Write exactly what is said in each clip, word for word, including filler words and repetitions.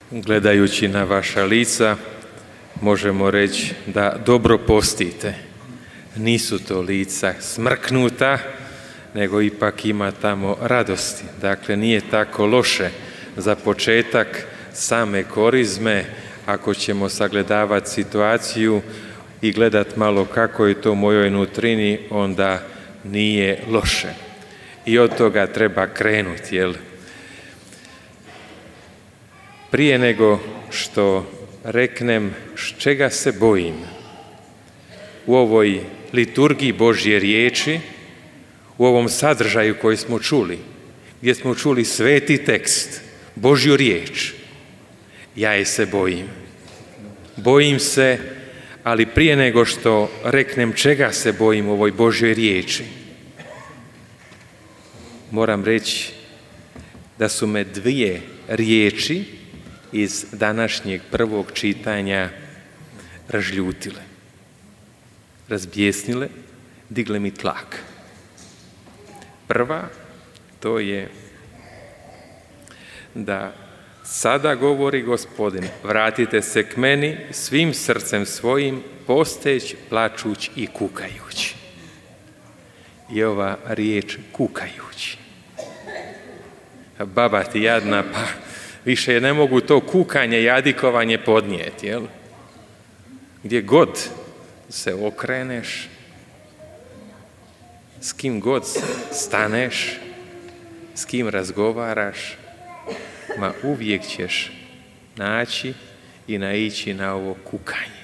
Gledajući na vaša lica, možemo reći da dobro postite. Nisu to lica smrknuta, nego ipak ima tamo radosti. Dakle, nije tako loše za početak same korizme, ako ćemo sagledavati situaciju i gledati malo kako je to u mojoj nutrini, onda nije loše. I od toga treba krenuti, jel? Prije nego što reknem čega se bojim u ovoj liturgiji Božje riječi, u ovom sadržaju koji smo čuli, gdje smo čuli sveti tekst, Božju riječ, ja je se bojim. Bojim se, ali prije nego što reknem čega se bojim u ovoj Božjoj riječi, moram reći da su me dvije riječi iz današnjeg prvog čitanja razljutile, razbjesnile, digle mi tlak. Prva, to je da sada govori Gospodin, vratite se k meni svim srcem svojim, posteć, plačuć i kukajući. I ova riječ kukajući. Baba ti jadna, pa više ne mogu to kukanje, jadikovanje podnijeti, jel? Gdje god se okreneš, s kim god staneš, s kim razgovaraš, ma uvijek ćeš naći i naići na ovo kukanje.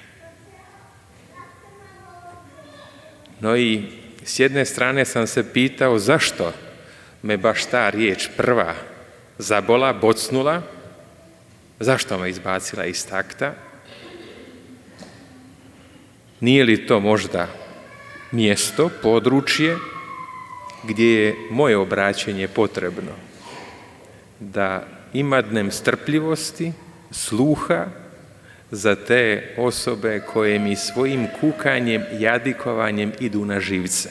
No i s jedne strane sam se pitao zašto me baš ta riječ prva zabola, bocnula, zašto me izbacila iz takta? Nije li to možda mjesto, područje gdje je moje obraćanje potrebno? Da imadnem strpljivosti, sluha za te osobe koje mi svojim kukanjem, jadikovanjem idu na živce.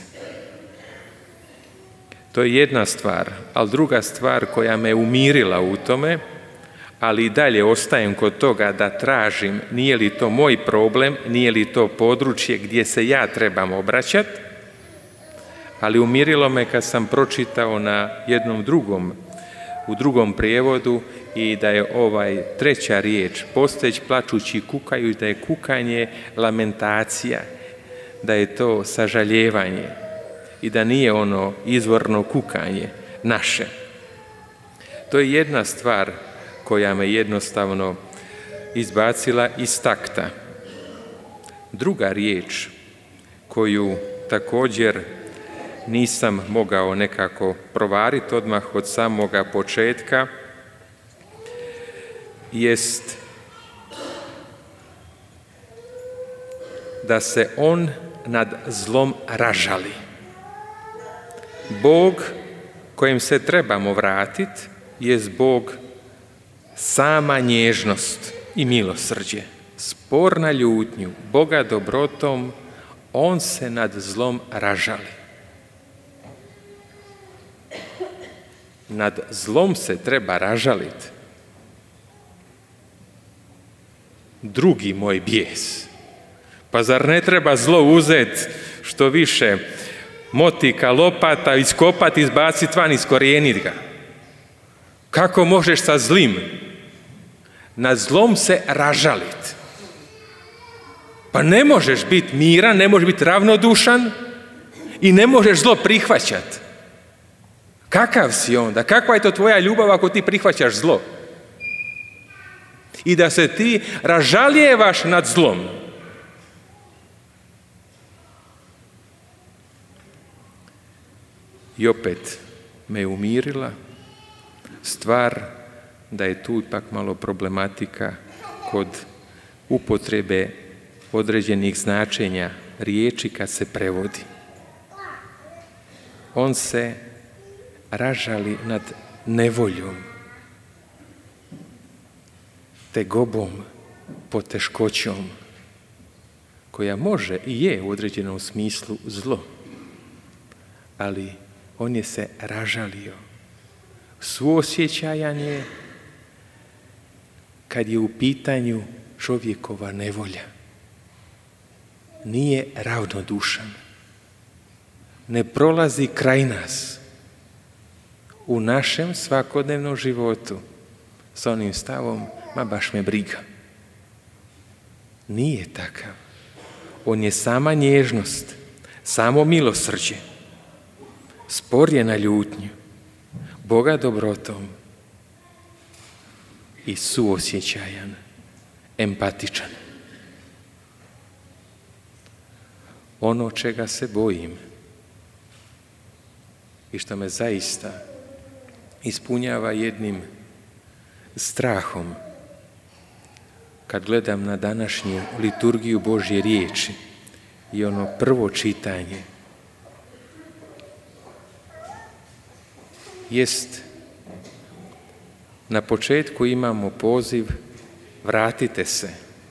To je jedna stvar, ali druga stvar koja me umirila u tome, ali i dalje ostajem kod toga da tražim nije li to moj problem, nije li to područje gdje se ja trebam obraćati, ali umirilo me kad sam pročitao na jednom drugom, u drugom prijevodu i da je ovaj treća riječ, posteć, plačući, kukaju, da je kukanje lamentacija, da je to sažaljevanje i da nije ono izvorno kukanje naše. To je jedna stvar koja me jednostavno izbacila iz takta. Druga riječ koju također nisam mogao nekako provariti odmah od samoga početka jest da se on nad zlom ražali. Bog kojem se trebamo vratiti jest Bog sama nježnost i milosrđe. Spor na ljutnju, Boga dobrotom, on se nad zlom ražali. Nad zlom se treba ražaliti. Drugi moj bijes. Pa zar ne treba zlo uzeti što više motika, lopata, iskopati, izbaciti van, iskorijeniti ga? Kako možeš sa zlim nad zlom se ražaliti? Pa ne možeš biti miran, ne možeš biti ravnodušan i ne možeš zlo prihvaćati. Kakav si onda? Kakva je to tvoja ljubav ako ti prihvaćaš zlo? I da se ti ražaljevaš nad zlom. I opet me umirila stvar da je tu ipak malo problematika kod upotrebe određenih značenja riječi kad se prevodi. On se ražali nad nevoljom, tegobom, poteškoćom, koja može i je u određenom smislu zlo, ali on je se ražalio. Suosjećajan je kad je u pitanju čovjekova nevolja. Nije ravnodušan. Ne prolazi kraj nas u našem svakodnevnom životu s onim stavom, ma baš me briga. Nije takav. On je sama nježnost, samo milosrđe. Spor je na ljutnju, Boga dobrotom i suosjećajan, empatičan. Ono čega se bojim i što me zaista ispunjava jednim strahom kad gledam na današnju liturgiju Božje riječi i ono prvo čitanje jest, na početku imamo poziv vratite se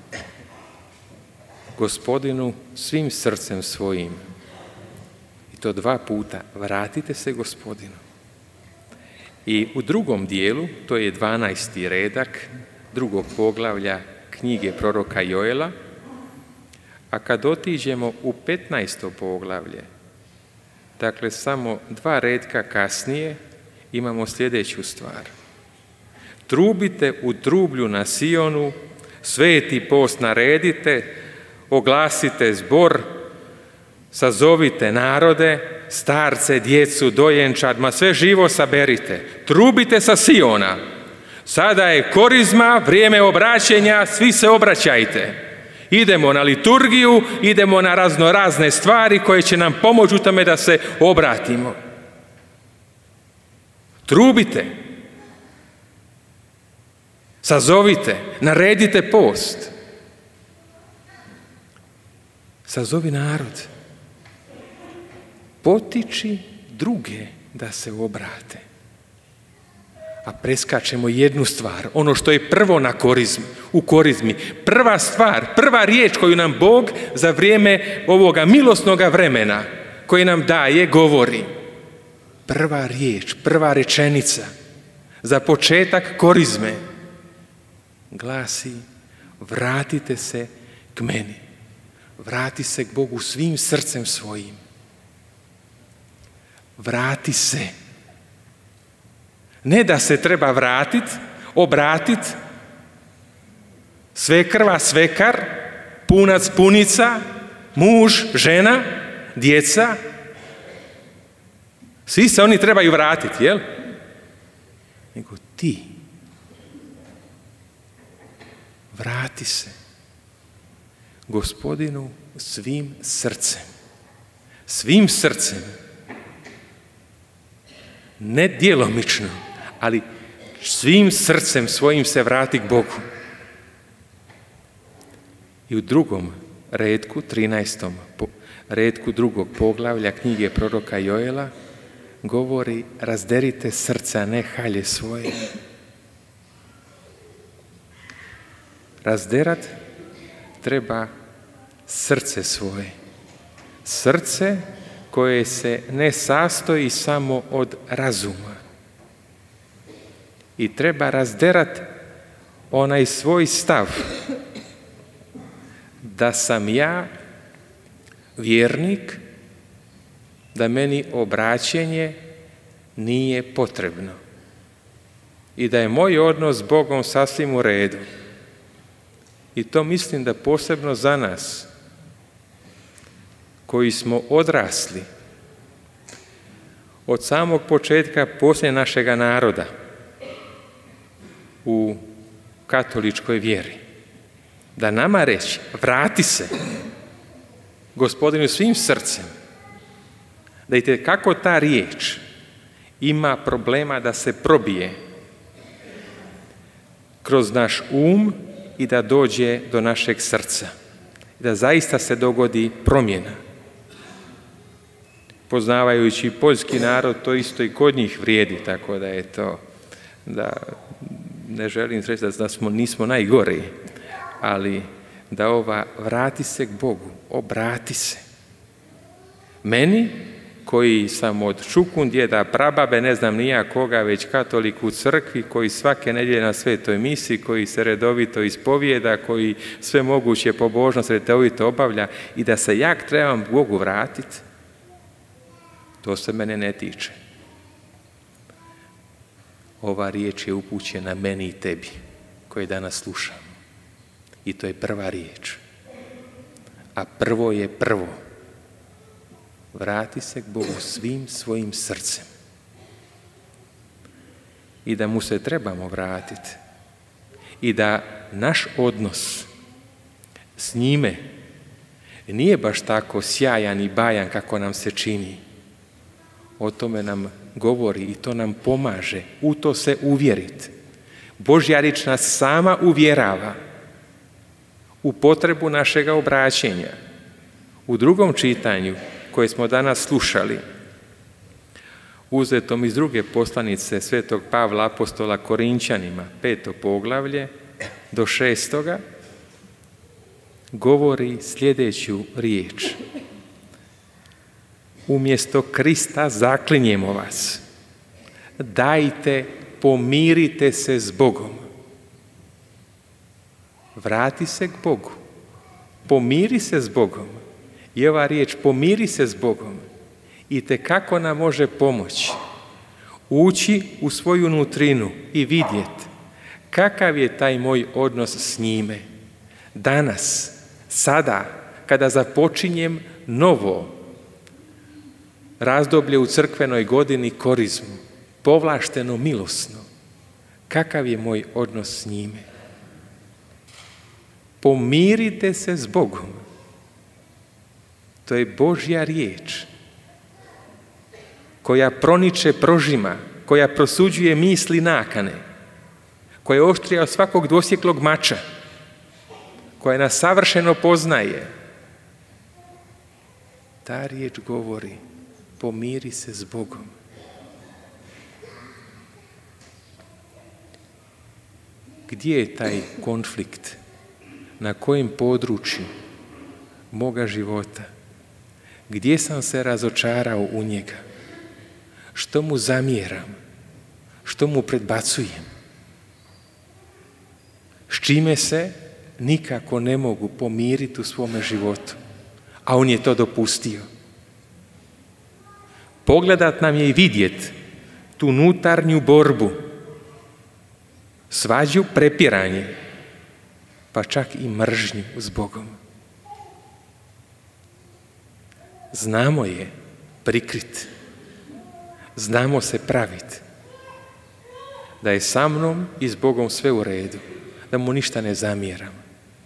Gospodinu svim srcem svojim. I to dva puta, vratite se Gospodinu. I u drugom dijelu, to je dvanaesti redak drugog poglavlja knjige proroka Joela, a kad otiđemo u petnaesto poglavlje, dakle samo dva redka kasnije, imamo sljedeću stvar. Trubite u trublju na Sionu, sveti post naredite, oglasite zbor, sazovite narode, starce, djecu, dojenčad, ma sve živo saberite. Trubite sa Siona. Sada je korizma, vrijeme obraćenja, svi se obraćajte. Idemo na liturgiju, idemo na razno razne stvari koje će nam pomoći u tome da se obratimo. Trubite. Sazovite, naredite post. Sazovi narod. Potiči druge da se obrate. A preskačemo jednu stvar, ono što je prvo na korizmi, u korizmi. Prva stvar, prva riječ koju nam Bog za vrijeme ovoga milosnoga vremena koji nam daje, govori. Prva riječ, prva rečenica za početak korizme glasi: vratite se k meni. Vrati se k Bogu svim srcem svojim. Vrati se. Ne da se treba vratiti, obratiti, svekrva, svekar, punac, punica, muž, žena, djeca. Svi se oni trebaju vratiti, jel? Nego ti. Vrati se Gospodinu svim srcem. Svim srcem. Ne djelomično, ali svim srcem svojim se vrati k Bogu. I u drugom redku, trinaestom redku drugog poglavlja knjige proroka Joela govori: razderite srca, ne halje svoje. Razderat treba srce svoje. Srce koje se ne sastoji samo od razuma. I treba razderat onaj svoj stav da sam ja vjernik, da meni obraćenje nije potrebno i da je moj odnos s Bogom sasvim u redu. I to mislim da posebno za nas koji smo odrasli od samog početka poslije našega naroda u katoličkoj vjeri, da nama reći vrati se Gospodinu svim srcem, da vidite kako ta riječ ima problema da se probije kroz naš um i da dođe do našeg srca, da zaista se dogodi promjena. Poznavajući poljski narod, to isto i kod njih vrijedi, tako da je to, da ne želim reći da smo, nismo najgori, ali da ova vrati se k Bogu, obrati se. Meni koji sam od čukundjeda, prababe, ne znam nija koga, već katolik u crkvi, koji svake nedjelje na svetoj misi, koji se redovito ispovijeda, koji sve moguće pobožnost redovito obavlja i da se jak trebam Bogu vratiti, to se mene ne tiče. Ova riječ je upućena meni i tebi, koje danas slušamo. I to je prva riječ. A prvo je prvo. Vrati se k Bogu svim svojim srcem. I da mu se trebamo vratiti. I da naš odnos s njime nije baš tako sjajan i bajan kako nam se čini. O tome nam govori i to nam pomaže. U to se uvjeriti. Božja riječ nas sama uvjerava u potrebu našega obraćenja. U drugom čitanju koje smo danas slušali, uzetom iz druge poslanice svetog Pavla apostola Korinčanima, peto poglavlje do šestoga, govori sljedeću riječ. Umjesto Krista zaklinjemo vas, dajte, pomirite se s Bogom. Vrati se k Bogu, pomiri se s Bogom. I ova riječ pomiri se s Bogom itekako nam može pomoći ući u svoju nutrinu i vidjeti kakav je taj moj odnos s njime. Danas, sada, kada započinjem novo razdoblje u crkvenoj godini korizmu, povlašteno milosno, kakav je moj odnos s njime? Pomirite se s Bogom. To je Božja riječ koja proniče, prožima, koja prosuđuje misli, nakane, koja je oštrija od svakog dvosjeklog mača, koja nas savršeno poznaje. Ta riječ govori, pomiri se s Bogom. Gdje je taj konflikt? Na kojem području moga života? Gdje sam se razočarao u njega? Što mu zamjeram? Što mu predbacujem? S čime se nikako ne mogu pomiriti u svome životu? A on je to dopustio. Pogledat nam je i vidjet tu unutarnju borbu, svađu, prepiranje, pa čak i mržnju s Bogom. Znamo je prikrit, znamo se praviti, da je sa mnom i s Bogom sve u redu, da mu ništa ne zamjeram.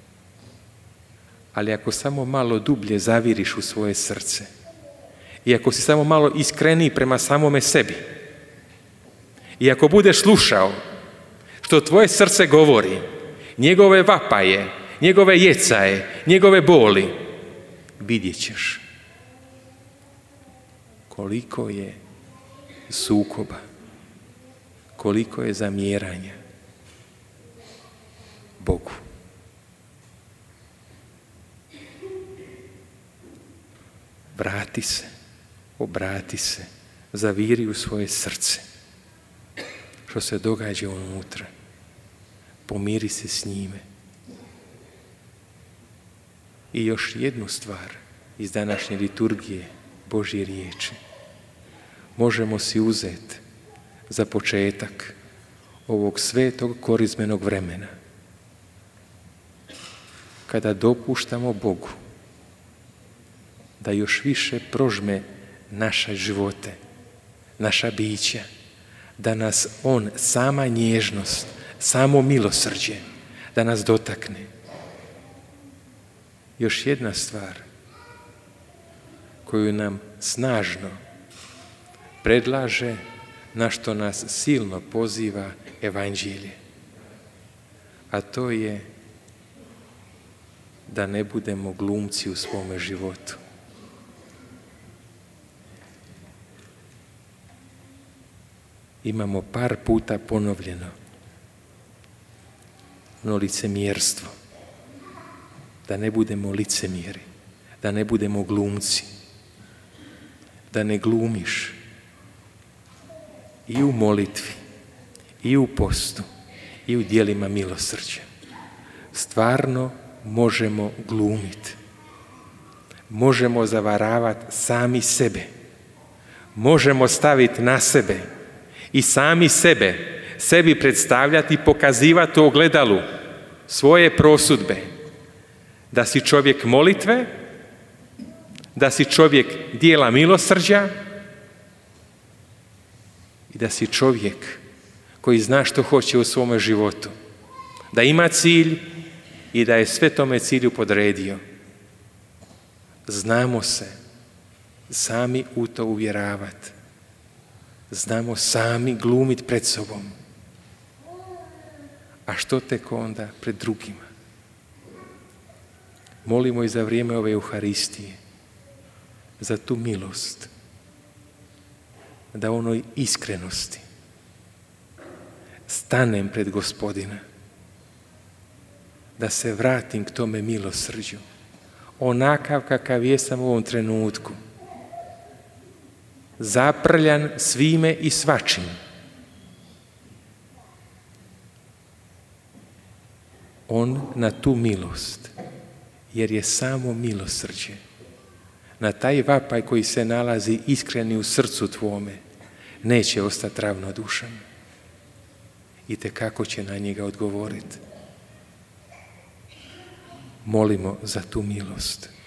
Ali ako samo malo dublje zaviriš u svoje srce i ako si samo malo iskreniji prema samome sebi i ako budeš slušao što tvoje srce govori, njegove vapaje, njegove jecaje, njegove boli, vidjet ćeš koliko je sukoba, koliko je zamjeranja Bogu. Vrati se, obrati se, zaviri u svoje srce što se događa unutra. Pomiri se s njime. I još jednu stvar iz današnje liturgije Božje riječi možemo si uzeti za početak ovog svetog korizmenog vremena, kada dopuštamo Bogu da još više prožme naše živote, naša bića, da nas On, sama nježnost, samo milosrđe, da nas dotakne. Još jedna stvar koju nam snažno predlaže, na što nas silno poziva Evanđelje, a to je da ne budemo glumci u svome životu. Imamo par puta ponovljeno ono licemjerstvo, da ne budemo licemjeri, da ne budemo glumci. da ne glumiš i u molitvi, i u postu, i u djelima milosrđa. Stvarno možemo glumiti. Možemo zavaravati sami sebe. Možemo staviti na sebe i sami sebe, sebi predstavljati i pokazivati u ogledalu svoje prosudbe. Da si čovjek molitve, da si čovjek djela milosrđa i da si čovjek koji zna što hoće u svome životu. Da ima cilj i da je sve tome cilju podredio. Znamo se sami u to uvjeravati. Znamo sami glumiti pred sobom. A što tek onda pred drugima? Molimo i za vrijeme ove Euharistije za tu milost, da onoj iskrenosti stanem pred Gospodina, da se vratim k tome milosrđu, onakav kakav jesam u ovom trenutku, zaprljan svime i svačim. On na tu milost, jer je samo milosrđe, na taj vapaj koji se nalazi iskreni u srcu tvome, neće ostati ravnodušan. I tekako će na njega odgovoriti. Molimo za tu milost.